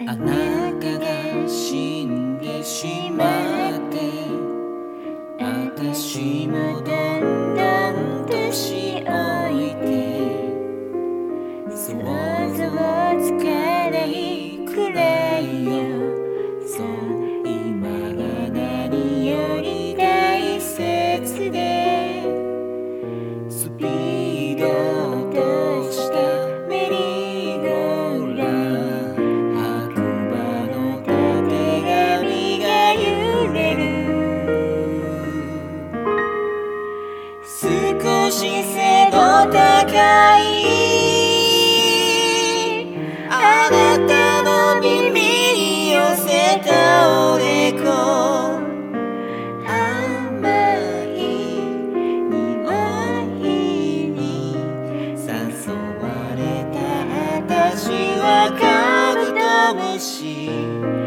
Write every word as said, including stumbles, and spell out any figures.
あなたが死んでしまって私もどんどん年老いて想像つかないくらいよそう今が何より大切でスピード落としたメリーゴーラン白馬のたてがみが揺れる少し背の高いあなたの耳に寄せたおでこ甘い匂いに誘われた私はカブトムシ